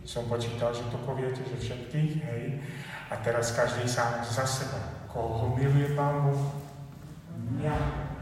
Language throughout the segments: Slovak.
Som počítal, že to poviete, že všetkých, hej. A teraz každý sám za seba. Koho miluje Pán Boh? Mňa.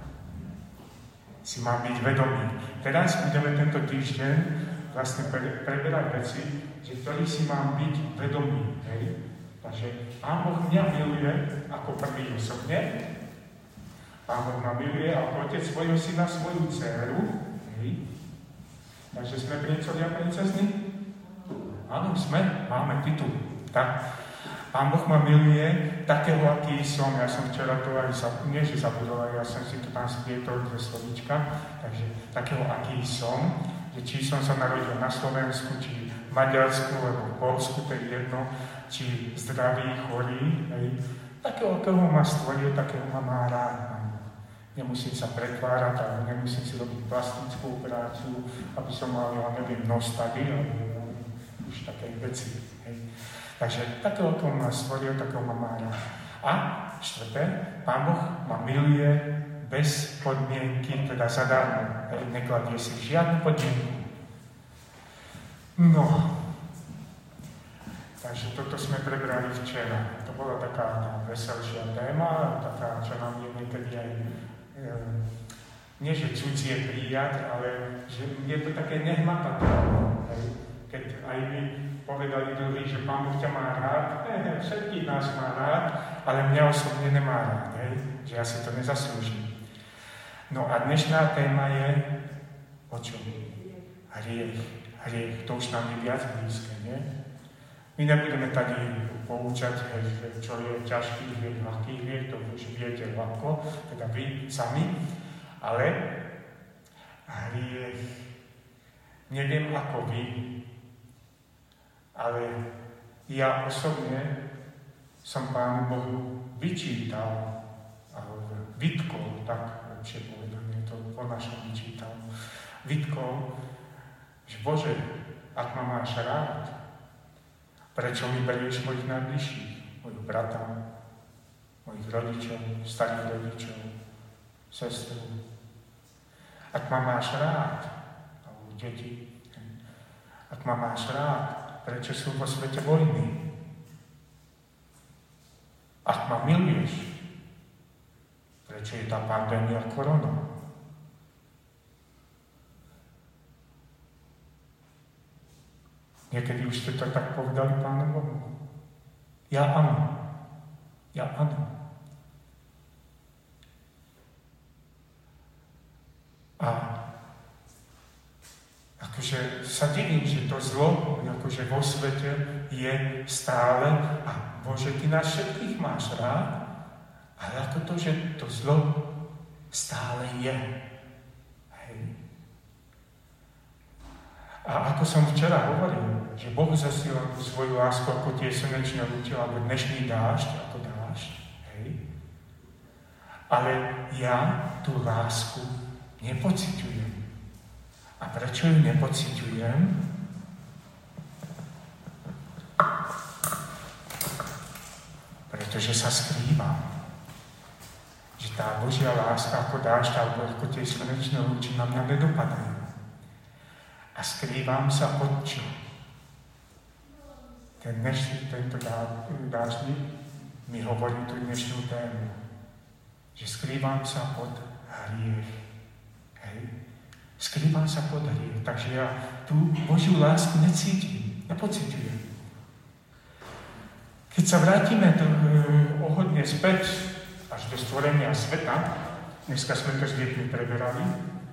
Si mám byť vedomý. Teraz budeme tento týždeň vlastne preberať veci, že ktorý si mám byť vedomý, hej. Takže Pán Boh mňa miluje ako prvý osobne. Pán Boh ma miluje ako otec svojho syna, svoju dceru, hej. Takže sme princovia a princezny? Áno, sme, máme titul. Tak, Pán Boh ma miluje takého, aký som. Ja som včera to aj zabudol, ja som si to tam splietol do slovíčka. Takže takého, aký som, že či som sa narodil na Slovensku, či v Maďarsku, alebo v Polsku, to je jedno, či zdravý, chorý, hej. Takého, akého ma stvoril, takého ma má rád. Nemusím sa pretvárať, ale nemusím si robiť plastickú operáciu, aby som mal, ja neviem, nostady, alebo už také veci. Hej. Takže takého, ako ma stvoril, takého ma má rád. A štvrté, Pán Boh ma miluje bez podmienky, teda zadarmo. Nekladie si žiadnu podmienku. No, takže toto sme prebrali včera. To bola taká veselšia téma, taká, čo nám je niekedy aj nie že cudzie prijať, ale že je to také nehmatateľné. Keď aj my povedali druhý, že Pán Boh ťa má rád, všetkých nás má rád, ale mňa osobne nemá rád, že ja si to nezaslúžim. No a dnešná téma je o čom? Hriech. To už nám je viac blízke, nie? My nebudeme tady poučať, čo je ťažký hriech, ľahký hriech, to už viete ľahko, teda vy sami, ale hriech, neviem ako vy, ale ja osobne som Pánu Bohu vyčítal, alebo vytkol, tak lepšie povedané, to po našom vyčítal, vytkol, že Bože, ak ma máš rád, prečo mi berieš mojich najbližších, mojich brata, mojich rodičov, starých rodičov, sestru. Ak ma máš rád, alebo deti, ak ma máš rád, prečo sú vo svete vojny? Ak ma miluješ, prečo je tá pandémia korona? Niekedy už ste to tak povedali Pánu Bohu. Ja áno. A akože sa divím, že to zlo, akože vo svete je stále, a Bože, Ty nás všetkých máš rád, ale ako to, že to zlo stále je. A ako som včera hovoril, že Boh zasiela svoju lásku ako tie slnečné lúče, alebo dnešný dážď, ako dážď, hej. Ale ja tú lásku nepociťujem. A prečo ju nepociťujem? Pretože sa skrývam. Že tá Božia láska ako dážď, alebo ako tie slnečné lúče na mňa nedopadajú. A skrývam sa pod čo? Tento dáždnik mi hovorí tú dnešnú tému. Že skrývam sa pod hriech. Hej? Skrývam sa pod hriech. Takže ja tú Božiu lásku necítim, nepociťujem. Keď sa vrátime ohodne späť až do stvorenia sveta, dneska sme to s deťmi preberali,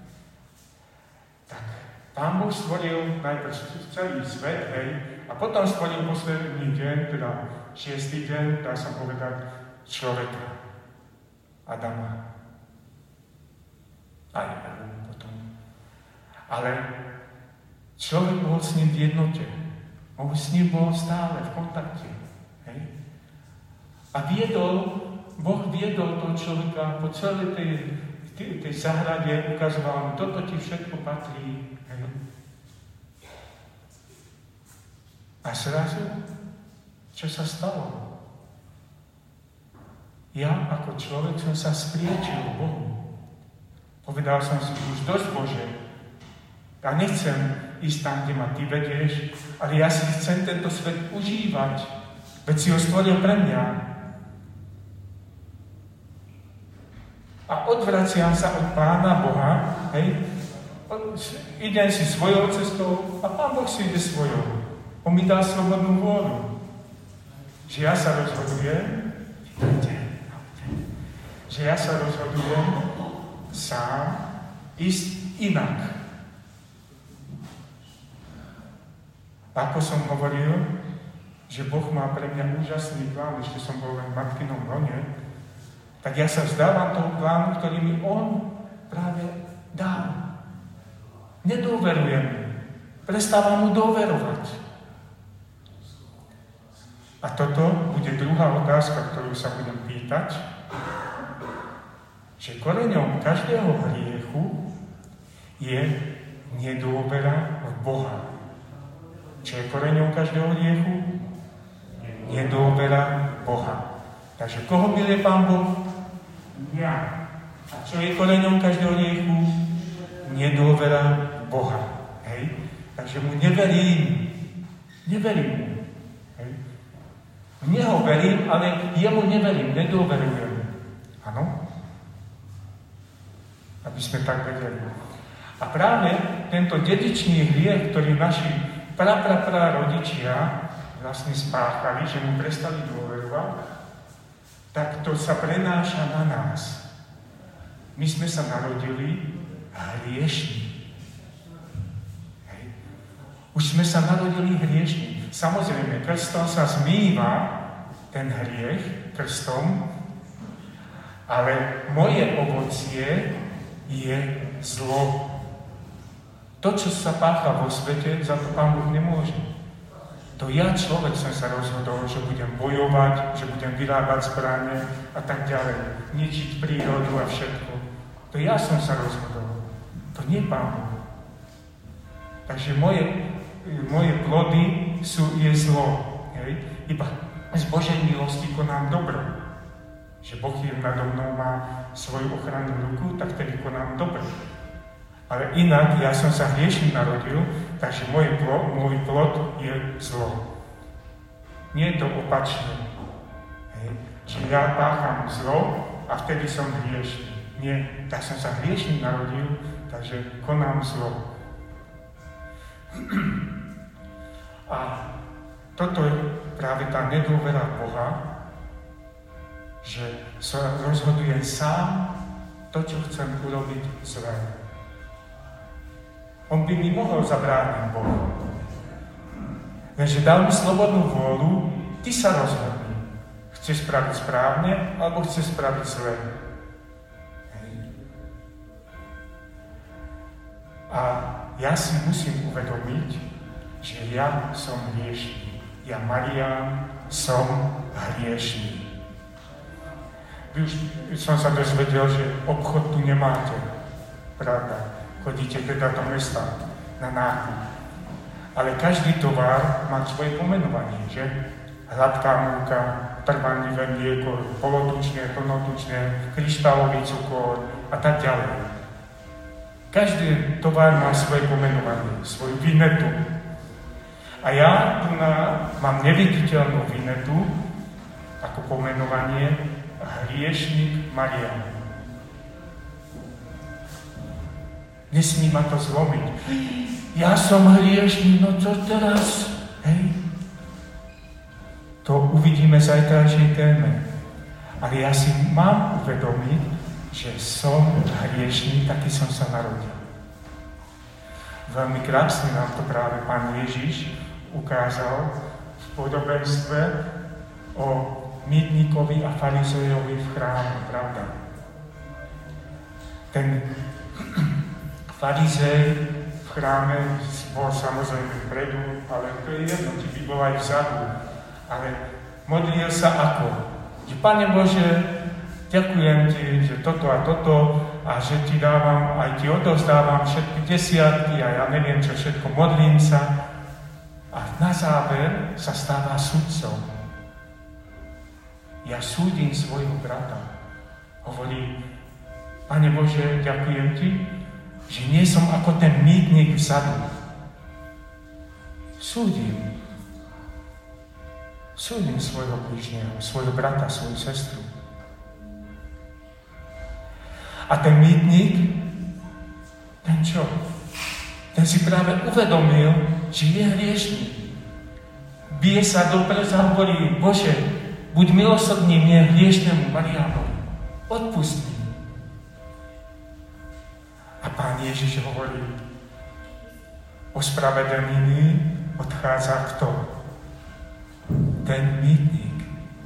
tak Pán Boh stvoril najprv celý svet, hej, a potom stvoril posledný deň, teda 6. deň, dá sa povedať, človeka, Adama. Aj Evu potom. Ale človek bol s ním v jednote. On s ním bol stále v kontakte. Hej. A Boh viedol toho človeka po celej tej záhrade, ukazoval mu, toto ti všetko patrí. Hej. A zrazu, čo sa stalo? Ja ako človek som sa spriečil Bohu. Povedal som si, už dosť Bože. Ja nechcem ísť tam, kde ma ty vedieš, ale ja si chcem tento svet užívať, veď si ho stvoril pre mňa. A odvraciam sa od Pána Boha, hej, idem si svojou cestou a Pán Boh si ide svojou. On mi dá slobodnú vôľu. Že ja sa rozhodujem, sám ísť inak. Ako som hovoril, že Boh má pre mňa úžasný plán, ešte som bol len v matkinom lone, tak ja sa vzdávam toho plánu, ktorý mi On práve dal. Nedôverujem mu. Prestávam mu dôverovať. A toto bude druhá otázka, ktorú sa budem pýtať, že koreňom každého hriechu je nedôvera v Boha. Čo je koreňom každého hriechu? Nedôvera v Boha. Takže koho miluje Pán Boh? Mňa. A čo je koreňom každého hriechu? Nedôvera v Boha. Hej? Takže mu neverím. Neverím mu. Hej? V Neho verím, ale jemu neverím, nedôverujem. Áno? Aby sme tak vedeli. A práve tento dedičný hriech, ktorý naši rodičia vlastne spáchali, že mu prestali dôverovať, tak to sa prenáša na nás. My sme sa narodili hriešni. Hej. Už sme sa narodili hriešni. Samozrejme, krstom sa zmýva ten hriech, krstom, ale moje ovocie je zlo. To, čo sa pácha vo svete, za to Pán Boh nemôže. To ja, človek, som sa rozhodol, že budem bojovať, že budem vyrábať zbrane a tak ďalej. Ničiť prírodu a všetko. To ja som sa rozhodol. To nie Pán Boh. Takže moje plody je zlo. Hej? Iba z Božej milosti konám dobro. Že Boh nado mnou má svoju ochrannú ruku, tak tedy konám dobro. Ale inak, ja som sa hriešne narodil, takže môj plod je zlo. Nie je to opačne. Hej. Čiže ja pácham zlo a vtedy som hriešný. Nie, tak som sa hriešne narodil, takže konám zlo. A toto je práve tá nedôvera Boha, že sa rozhodujem sám to, čo chcem urobiť zlé. On by mi mohol zabrániť Bohu. Lenže dal mi slobodnú vôľu, ty sa rozhodni. Chceš spraviť správne, alebo chceš spraviť zlé. A ja si musím uvedomiť, že ja som hriešný. Ja, Marián, som hriešný. Vy už som sa dozvedel, že obchod tu nemáte. Pravda. Chodíte teda do mesta na nákup. Ale každý tovar má svoje pomenovanie, že? Hladká múka, trvanlivé mlieko, polotučné, plnotučné, kryštálový cukor a tak ďalej. Každý tovar má svoje pomenovanie, svoju vinetu. A ja tu mám neviditeľnú vinetu ako pomenovanie hriešnik Marián. Nesmí ma to zlomiť. Ja som hriešný, no čo teraz? Hej? To uvidíme v zajtrajšej téme. Ale ja si mám uvedomiť, že som hriešný, taký som sa narodil. Veľmi krásne nám to práve Pán Ježiš ukázal v podobenstve o mýtnikovi a farizejovi v chráme, pravda? Ten farizej v chráme bol samozrejme vpredu, ale to je jedno, či by bol aj vzadu. Ale modlil sa ako? Že Pane Bože, ďakujem Ti, že toto a toto a že Ti dávam, aj Ti odovzdávam všetky desiatky a ja neviem čo všetko, modlím sa. A na záver sa stáva sudcom. Ja súdim svojho brata. Hovorí, Pane Bože, ďakujem Ti, že nie som ako ten mýtnik vzadu. súdim svojho blížneho, svojho brata, svoju sestru. A ten mýtnik, ten čo? Ten si práve uvedomil, že je hriešný. Bije sa do prsa a hovorí: Bože, buď milosrdný mne, hriešnemu Mariánovi. Odpust mi. A Pán Ježiš hovorí: ospravedlnený odchádza kto? Ten mýtnik.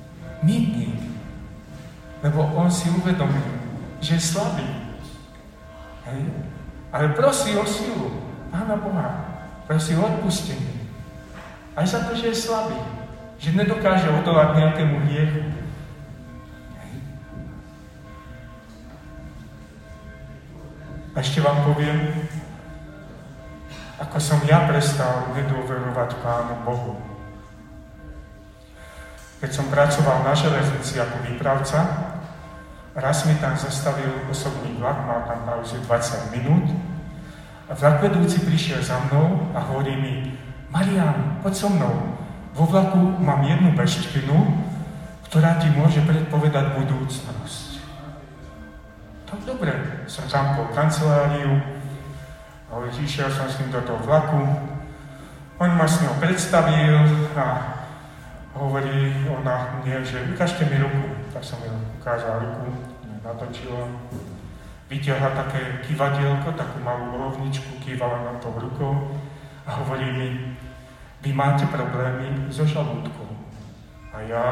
Lebo on si uvedomil, že je slabý. Hej? Ale prosí o silu Pána Boha. Prosí o odpustenie. Aj za to, že je slabý. Že nedokáže odolať nejakému hriechu. Hej? A ešte vám poviem, ako som ja prestal nedôverovať Pánu Bohu. Keď som pracoval na železnici ako výpravca, raz mi tam zastavil osobný vlak, mal tam pauzu 20 minút a vlakvedúci prišiel za mnou a hovorí mi: Marián, poď so mnou, vo vlaku mám jednu beštinu, ktorá ti môže predpovedať budúcnosť. Tak dobre, som zamkol kanceláriu, išiel som s ním do toho vlaku, on ma s ňou predstavil a hovorí ona mne, že ukážte mi ruku. Tak som jej ukázal ruku, natočila. Vytiahla také kývadielko, takú malú bohovničku, kývala na to rukou a hovorí mi: vy máte problémy so žalúdkou. A ja,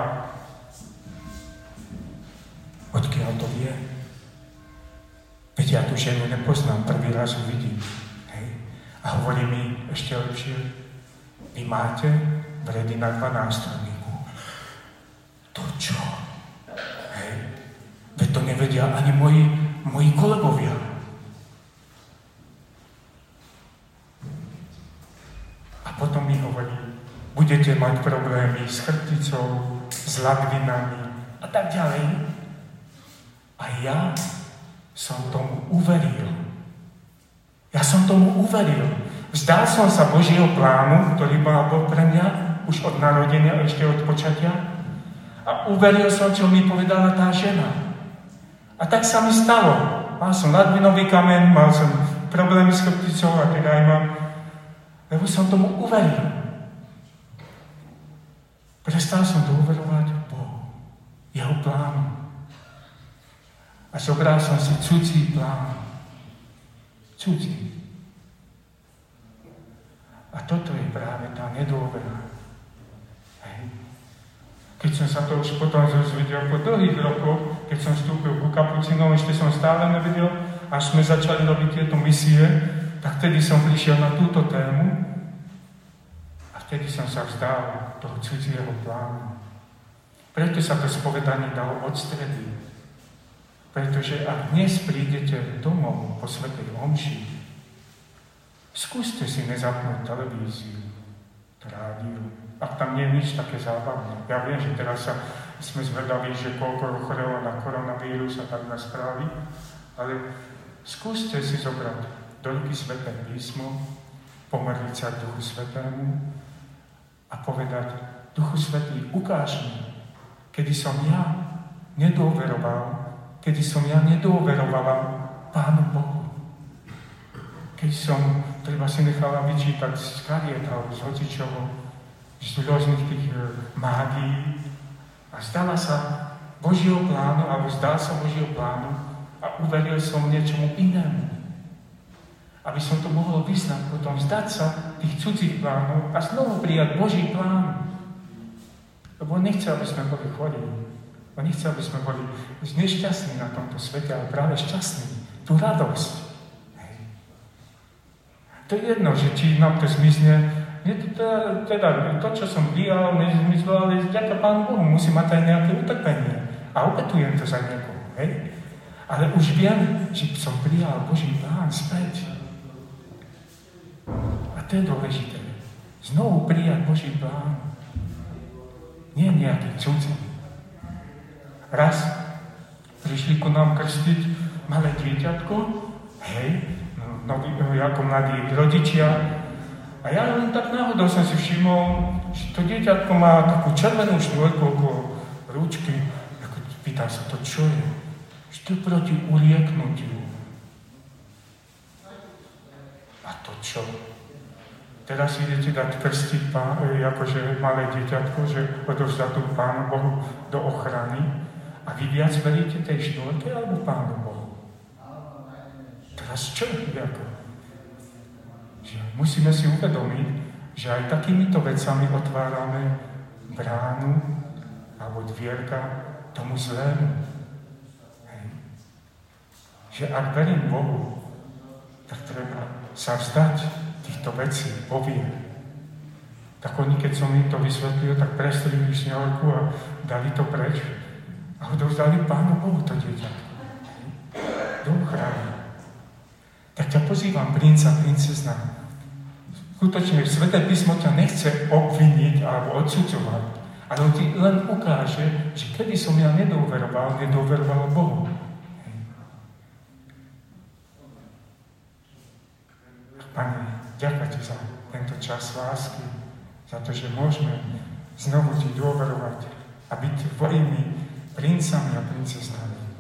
odkiaľ to vie? Veď ja tú ženu nepoznám, prvý raz ju vidím. Hej. A hovorí mi ešte lepšie: vy máte vredy na 12. To čo? Hej. Veď to nevedia ani moji kolegovia. A potom mi hovorí: budete mať problémy s chrbticou, s ladvinami a tak ďalej. A ja som tomu uveril. Vzdal som sa Božieho plánu, ktorý bol pre mňa už od narodenia, ešte od počatia. A uveril som, čo mi povedala tá žena. A tak sa mi stalo. Mal som ladvinový kameň, mal som problémy s chrbticou a teda aj mám. Lebo som tomu uveril. Prestal som dôverovať Bohu, jeho plánu. A zobral som si cudzí plán. Cudzí. A toto je práve tá nedôvera. Hej. Keď som sa to už potom dozvedel po dlhých rokoch, keď som vstúpil ku kapucinov, ešte som stále nevedel, až sme začali robiť tieto misie, tak vtedy som prišiel na túto tému a vtedy som sa vzdal toho cudzieho plánu. Preto sa to spovedanie dalo od stredy. Pretože ak dnes prídete domov po svätej omši, skúste si nezapnúť televíziu, rádiu, ak tam nie je nič také zábavné. Ja viem, že teraz sme zvedaví, že koľko ochorelo na koronavírus a tak na správy, ale skúste si zobrať do ruky Sväté písmo, pomodliť sa Duchu Svätému a povedať: Duchu Svätý, ukáž mi, kedy som ja nedôverovala Pánu Bohu. Keď som treba si nechala vyčítať z kariet alebo z hocičoho, z rôznych tých mágií a zdal sa Božieho plánu a uveril som niečomu inému. Aby som to mohol vyznať, potom vzdať sa tých cudzích plánov a znovu prijať Boží plán. Lebo on nechce, aby sme boli chorí. On nechce, aby sme boli nešťastní na tomto svete, ale práve šťastní. Tú radosť. Hej. To je jedno, že či nám to zmizne. Teda to, čo som prijal, nezmizlo, ale vďaka Pánu Bohu musí mať aj nejaké utrpenie. A opätujem to za niekoho. Hej. Ale už viem, že som prijal Boží plán späť. A to je dôležité. Znovu prijať Boží plán. Nie nejaký cudzí. Raz prišli ku nám krstiť malé dieťatko, hej, ako mladí rodičia, A ja len tak náhodou som si všimol, že to dieťatko má takú červenú šnúrku okolo ručky. Pýtam sa to, čo je? Že to je proti ulieknutiu. A to čo? Teraz idete dať krstiť akože malé dieťatko, že odovzdá tu Pánu Bohu do ochrany a vy viac veríte tej šnúrke alebo Pánu Bohu? Teraz čo? Že musíme si uvedomiť, že aj takýmito vecami otvárame bránu alebo dvierka tomu zlému. Hej. Že ak verím Bohu, tak treba sa vzdať týchto vecí, povie. Tak oni, keď som im to vysvetlil, tak prestrihli šňorku a dali to preč a odovzdali Pánu Bohu to dieťatko. Do ochrany. Tak ťa pozývam, princa, princezna. Skutočne, Sväté písmo ťa nechce obviniť alebo odsudzovať, ale on ti len ukáže, že kedy som ja nedôveroval Bohu. Pane, ďakujem ti za tento čas lásky, za to, že môžeme znovu ti dôverovať a byť tvojimi princami a princeznami.